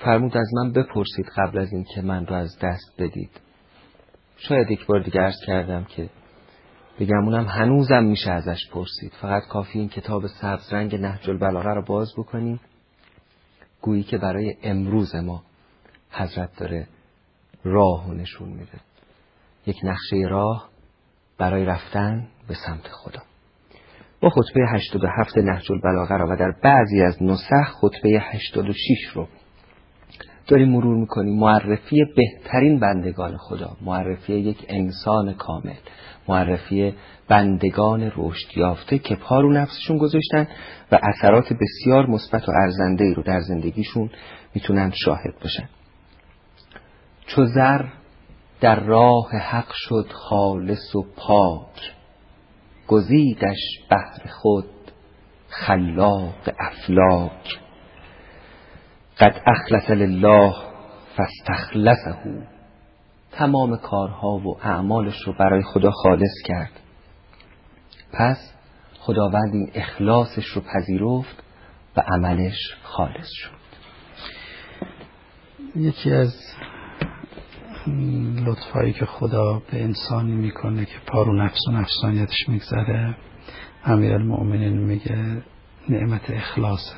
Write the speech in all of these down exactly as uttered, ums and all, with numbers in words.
فرمود از من بپرسید قبل از این که من رو از دست بدید. شاید یک بار دیگه عرض کردم که بگم اونم هنوزم میشه ازش پرسید. فقط کافی این کتاب سبز رنگ نهج البلاغه رو باز بکنیم، گویی که برای امروز ما حضرت داره راه و نشون میده، یک نقشه راه برای رفتن به سمت خدا. با خطبه هشتاد و هفت نهج البلاغه رو و در بعضی از نسخ خطبه هشتاد و شش رو داریم مرور میکنیم. معرفی بهترین بندگان خدا، معرفی یک انسان کامل، معرفی بندگان رشد یافته که پا رو نفسشون گذاشتن و اثرات بسیار مثبت و ارزنده‌ای رو در زندگیشون میتونن شاهد باشن. چو زر در راه حق شد خالص و پاک، گزیدش بهر خود خلاق افلاک. قد اخلص لله فاستخلصه، تمام کارها و اعمالش رو برای خدا خالص کرد، پس خداوند این اخلاصش رو پذیرفت و عملش خالص شد. یکی از لطفایی که خدا به انسانی میکنه که پارو نفس و نفسانیتش میگذره، امیرالمؤمنین میگه نعمت اخلاصه،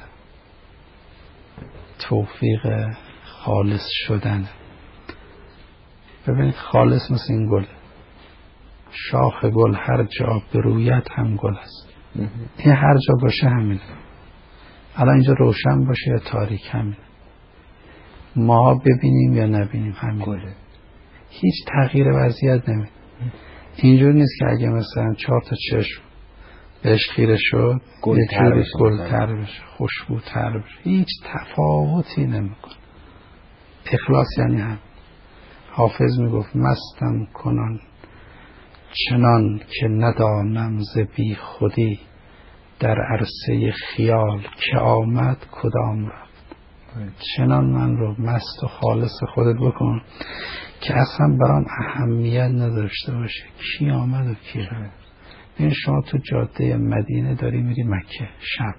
توفیق خالص شدن. ببینید خالص مثل این گل، شاخ گل هر جا برویت هم گل است. این هر جا باشه همین، الان اینجا روشن باشه یا تاریک همین، ما ببینیم یا نبینیم همین گله، هیچ تغییر وضعیت نمید. اینجور نیست که اگه مثلا چهار تا چشم بهش خیره شد گلتر گلتر بشه، خوشبوتر بشه، هیچ تفاوتی نمیکنه. اخلاص یعنی هم. حافظ میگفت مستم کنان چنان که ندانم ز بی خودی، در عرصه خیال که آمد کدام رفت. چنان من رو مست و خالص خودت بکن که اصلا برام اهمیت نداشته باشه کی آمد و کی رفت. این شما تو جاده مدینه داری میری مکه شب،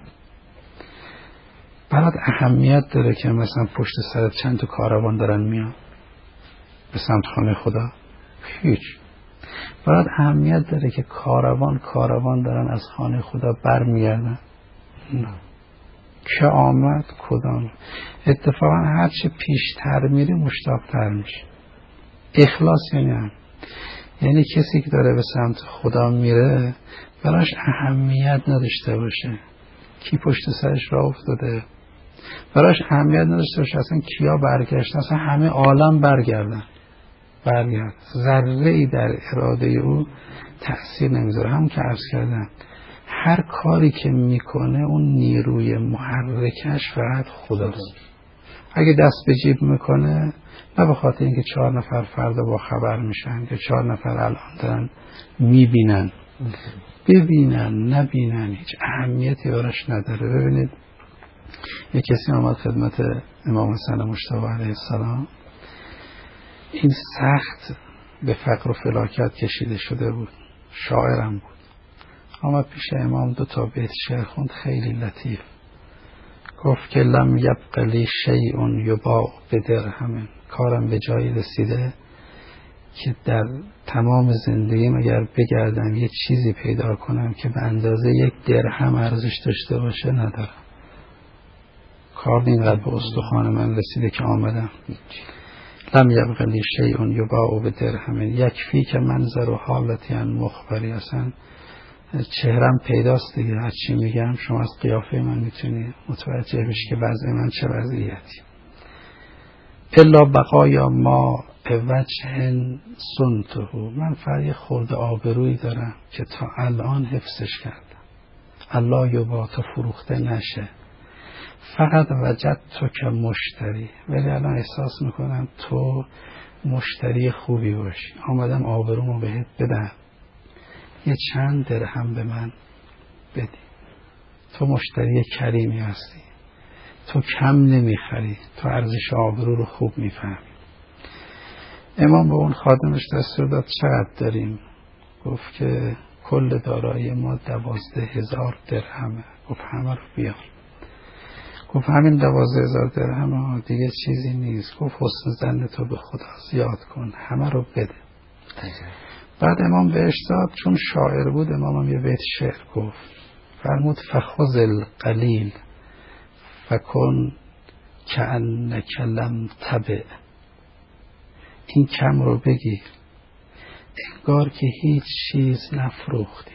برات اهمیت داره که مثلا پشت سرت چند تا کاروان دارن میان به سمت خانه خدا؟ هیچ. برات اهمیت داره که کاروان کاروان دارن از خانه خدا برمیگردن؟ نه. که آمد کدام. اتفاقا هرچی پیشتر میری مشتاقتر میشه. اخلاص یعنی هم. یعنی کسی که داره به سمت خدا میره براش اهمیت نداشته باشه کی پشت سرش راه افتاده، براش اهمیت نداشته باشه اصلا کیا برگشتن، اصلا همه عالم برگردن برگرد، ذره ای در اراده او تأثیر نمیذاره. همون که عرض کردم هر کاری که میکنه اون نیروی محرکش فقط خداست. اگه دست به جیب میکنه نه به خاطر اینکه چهار نفر فردا با خبر میشن که چهار نفر الان دارن میبینن، ببینن نبینن هیچ اهمیتی براش نداره. ببینید یک کسی آمد خدمت امام حسین مجتبی علیه السلام، این سخت به فقر و فلاکت کشیده شده بود، شاعرم بود، آمد پیش امام دو تا بیت شعر خوند خیلی لطیف، گفت که لم یبق لی شیء یباع بدرهم، کارم به جایی رسیده که در تمام زندگیم اگر بگردم یه چیزی پیدا کنم که به اندازه یک درهم ارزش داشته باشه ندارم. کار اینقدر به استخوان من رسیده که آمدم. لم یبق لی شیء یباع بدرهم یکفی که منظر و حالتی ان مخبری، اصلا چهرم پیداست دیگه، هر چی میگم شما از قیافه من میتونی متوجه بشی که وضع من چه وضعیتی. الا بقایا ما وجه سنته، من فقط خورده آبرویی دارم که تا الان حفظش کردم، الله یبا تا فروخته نشه. فقط وجد تو که مشتری، ولی الان احساس میکنم تو مشتری خوبی باشی، آمدم آبرومو بهت بدم، یه چند درهم به من بدی، تو مشتری کریمی هستی، تو کم نمیخری، تو ارزش آبرو رو خوب میفهمی. امام به اون خادمش دستور داد چقدر داریم؟ گفت که کل دارایی ما دوازده هزار درهمه. گفت همه رو بیار. گفت همین دوازده هزار درهم دیگه چیزی نیست. گفت حسن زن تو به خدا زیاد کن، همه رو بده. بعد امام بهش داد، چون شاعر بود امام هم یه بیت شعر گفت، فرمود فخذ القلیل فکن کأنک لم تبع، این کم رو بگیر انگار که هیچ چیز نفروختی،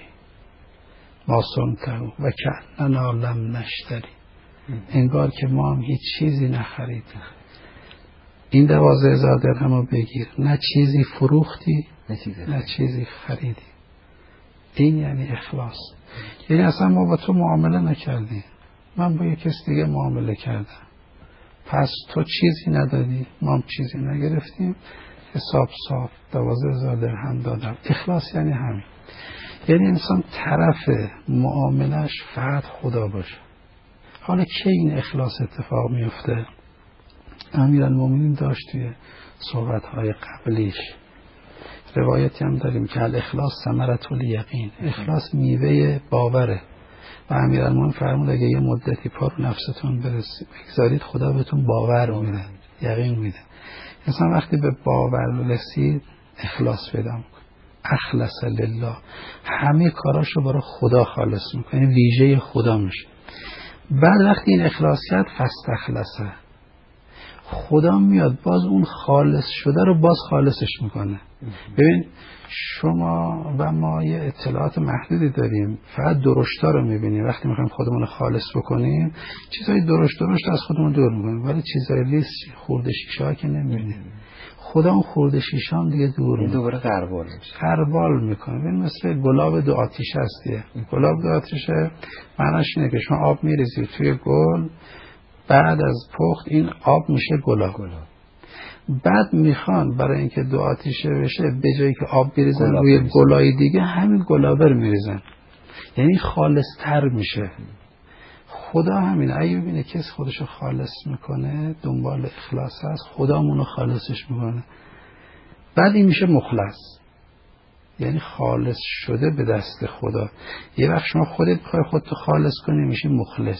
ما سنته و کأننا لم نشتری، انگار که ما هم هیچ چیزی نخریدیم. این دوازده هزار درهم رو بگیر، نه چیزی فروختی نه چیزی, نه چیزی خریدی. این یعنی اخلاص. یعنی اصلا ما با تو معامله نکردیم، من با یک کس دیگه معامله کردم، پس تو چیزی ندادی ما هم چیزی نگرفتیم، حساب صاف، دوازده هزار درهم دادم. اخلاص یعنی همین، یعنی انسان طرف معاملش فقط خدا باشه. حالا کی این اخلاص اتفاق میفته؟ امیرالمومنین داشت توی صحبت‌های قبلیش روایتی هم داریم که الاخلاص ثمرة الیقین، اخلاص میوه باوره. و امیرالمومنین فرمود اگه یه مدتی پا رو نفستون برسید بگذارید خدا بهتون باور میده، یقین میده. انسان وقتی به باور رسید اخلاص پیدا میکنه، اخلص لله، همه کاراشو برای خدا خالص میکنه، ویژه خدا میشه. بعد وقتی این اخلاصیت فاستخلصه، خدا میاد باز اون خالص شده رو باز خالصش میکنه. ببین شما و ما یه اطلاعات محدودی داریم، فقط درشتا رو میبینیم. وقتی میخوایم خودمون رو خالص بکنیم چیزای درشت درشت از خودمون دور میکنیم، ولی چیزای لیس خورده شیشه ها که نمیبینیم. خدا اون خورده شیشه هم دیگه دور میکنه، دوباره غربال میشه، غربال میکنه. ببین مثل گلاب دو آتیشه است دیگه. گلاب دو آتیشه معناش اینه که شما آب میریزید توی گل، بعد از پخت این آب میشه گلاب. بعد میخوان برای اینکه دو آتیشه بشه به جایی که آب بریزن روی گلای دیگه همین گلابر میریزن، یعنی خالص تر میشه. خدا همین، اگه ببینه کسی خودشو خالص میکنه دنبال اخلاص هست، خدا مونو خالصش میکنه. بعد این میشه مخلص، یعنی خالص شده به دست خدا. یه وقت شما خودت بخوای خودتو خالص کنی میشی مخلص،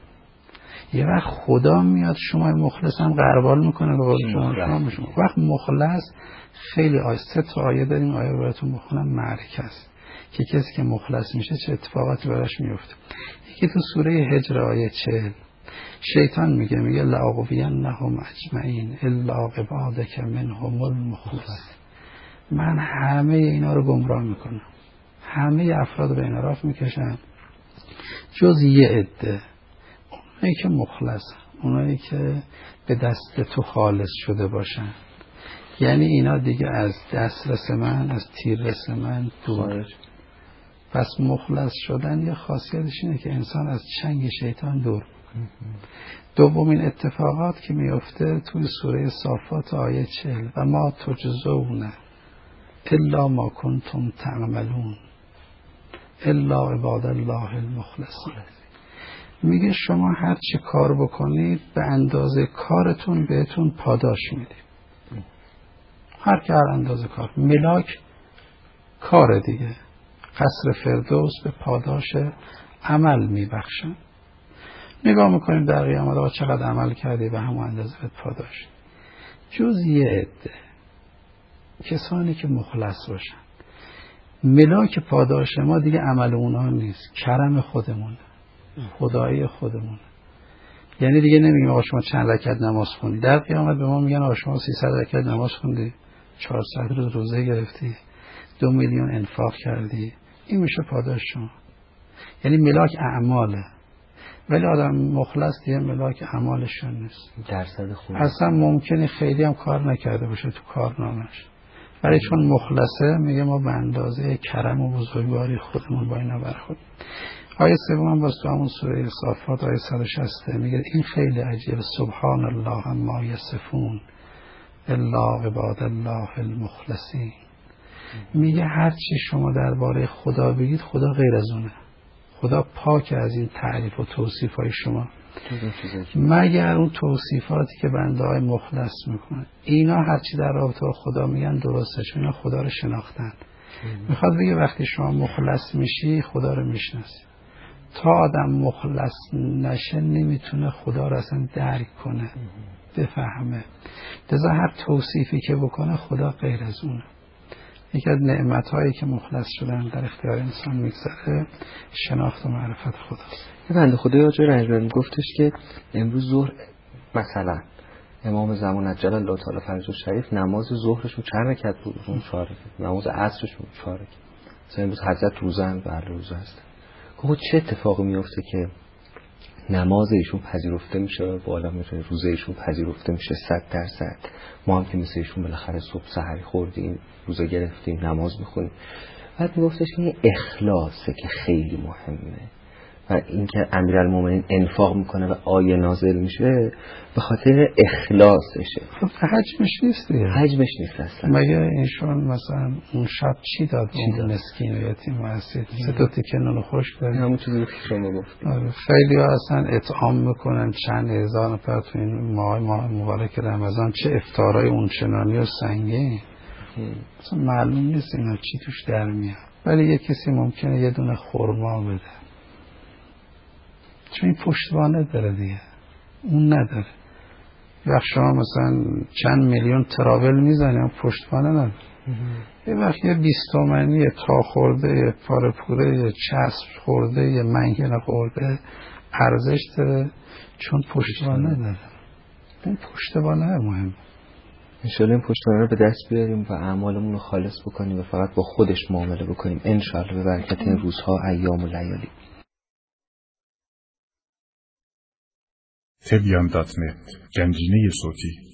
یه وقت خدا میاد شما مخلص هم غربال میکنه به قول شما شما میشه. وقت مخلص خیلی آیه، سه تا آیه داریم، آیه رو براتون بخونم. معرکه است که کسی که مخلص میشه چه اتفاقاتی براش میفته. یکی تو سوره هجر آیه چهل شیطان میگه میگه لأغوینهم اجمعین الا عبادک منهم المخلص، من همه اینا رو گمراه میکنم، همه افراد به انحراف میکشم جز یه عده، اونایی که مخلصن، اونایی که به دست تو خالص شده باشن. یعنی اینا دیگه از دسترس من، از تیررس من دور. پس مخلص شدن یه خاصیتش اینه که انسان از چنگ شیطان دور. دومین اتفاقات که میفته توی سوره صافات آیه چهل و ما تجزون الا ما کنتم تعملون الا عباد الله المخلصین. میگه شما هر چی کار بکنید به اندازه کارتون بهتون پاداش میدیم. هر که هر اندازه کار، ملاک کار دیگه، قصر فردوس به پاداش عمل میبخشن. نگاه میکنیم در قیامت آقا چقدر عمل کردی به همون اندازه به پاداش. جز یه عده کسانی که مخلص باشن، ملاک پاداش ما دیگه عمل اونا نیست، کرم خودمونه، خدایی خودمونه. یعنی دیگه نمیگیم آقا شما چند رکعت نماز خوندی، در قیامت به ما میگن آقا شما سیصد رکعت نماز خوندی، چهارصد روز روزه گرفتی، دو میلیون انفاق کردی، این میشه پاداش شما. یعنی ملاک اعماله، ولی آدم مخلص دیگه ملاک اعمالشون نیست. درصد خوب اصلا ممکنه خیلی هم کار نکرده باشه تو کارنامش، ولی چون مخلصه میگه ما به اندازه کرم و بزرگواری خودمون با اینا برخورد. آیه سوم هم باز تو همون سوره صافات آیه صد و شصت میگه این خیلی عجیبه، سبحان الله ما یصفون الا عباد الله المخلصین. میگه هر چی شما درباره خدا بگید خدا غیر از اونه، خدا پاک از این تعریف و توصیف های شما، مگر اون توصیفاتی که بنده های مخلص میکنن. اینا هرچی در رابطه با خدا میگن درسته، چون اینا خدا رو شناختن. میخواد بگه وقتی شما مخلص میشی خدا رو میشناسی. تا آدم مخلص نشه نمیتونه خدا رو اصلا درک کنه، بفهمه. لذا هر توصیفی که بکنه خدا غیر از اونه. یکی از نعمت‌هایی که مخلص شدن در اختیار انسان میگذاره شناخت و معرفت خداست. یه بنده خدای آجای رنجبر گفتش که امروز ظهر مثلا امام زمان عجل الله تعالی فرجه شریف نماز ظهرشون چند رکعت بود؟ اون چهار رکعت. نماز عصرشون چهار رکعت. مثلا امروز حضرت روزه بله روزه هستن. خب چه اتفاقی میفته که نماز ایشون پذیرفته میشه، بالا میره، روزه ایشون پذیرفته میشه صد درصد. ما هم که مثل ایشون بالاخره صبح سحری خوردیم، روزه گرفتیم، نماز میخونیم. بعد میگفتش که این اخلاصه که خیلی مهمه و اینکه امیرالمومنین انفاق میکنه و آیه نازل میشه به خاطر اخلاصشه. خب حجمش نیست دیگه. حجمش نیست اصلا. مگه ایشون مثلا اون شب چی داد؟ چی داد؟ مسکین و یتیم و اسیر سه تا تیکه نون خوش داد. همون چیزی که شما گفتید. خیلی ها اصلا اطعام میکنن چند هزار نفر تو این ماه ماه مبارک رمضان، چه افطارای اون چنانی و سنگین. اصلا معلوم نیست اینا چی توش در میاد. ولی یه کسی ممکنه یه دونه خرما بده، چون این پشتوانه داره دیگه، اون نداره. وقت شما مثلا چند میلیون تراول میزنی اما پشتوانه نداره. یه وقت یه بیست تومنی یه تا خورده یه پاره پوره یه چسب خورده یه منگنه خورده ارزش داره، چون پشتوانه داره. این پشتوانه مهم. انشالله این پشتوانه رو به دست بیاریم و اعمالمون رو خالص بکنیم و فقط با خودش معامله بکنیم انشالله به برکت این روزها ایام و لیالی. تبیان دات نت گنجینه صوتی